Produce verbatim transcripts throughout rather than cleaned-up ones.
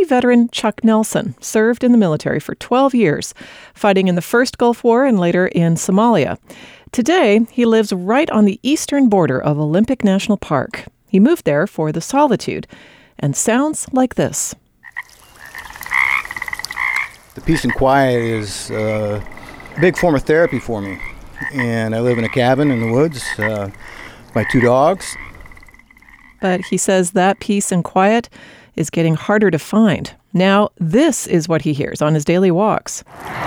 Army veteran Chuck Nelson served in the military for twelve years, fighting in the first Gulf War and later in Somalia. Today, he lives right on the eastern border of Olympic National Park. He moved there for the solitude and sounds like this. The peace and quiet is uh, a big form of therapy for me. And I live in a cabin in the woods, uh, my two dogs. But he says that peace and quiet is getting harder to find. Now, this is what he hears on his daily walks.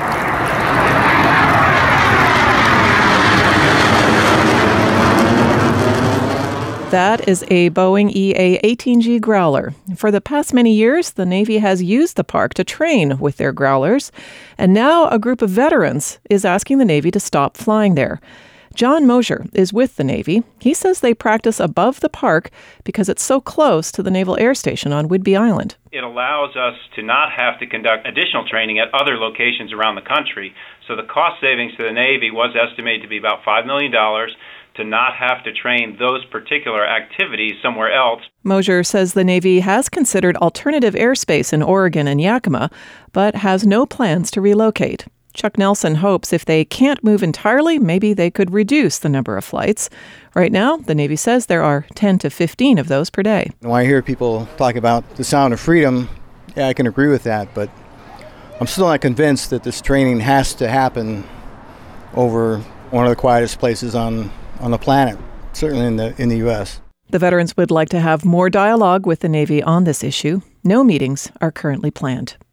That is a Boeing E A eighteen G Growler. For the past many years, the Navy has used the park to train with their Growlers, and now a group of veterans is asking the Navy to stop flying there. John Mosier is with the Navy. He says they practice above the park because it's so close to the Naval Air Station on Whidbey Island. It allows us to not have to conduct additional training at other locations around the country. So the cost savings to the Navy was estimated to be about five million dollars to not have to train those particular activities somewhere else. Mosier says the Navy has considered alternative airspace in Oregon and Yakima, but has no plans to relocate. Chuck Nelson hopes if they can't move entirely, maybe they could reduce the number of flights. Right now, the Navy says there are ten to fifteen of those per day. When I hear people talk about the sound of freedom, yeah, I can agree with that, but I'm still not convinced that this training has to happen over one of the quietest places on, on the planet, certainly in the in the U S. The veterans would like to have more dialogue with the Navy on this issue. No meetings are currently planned.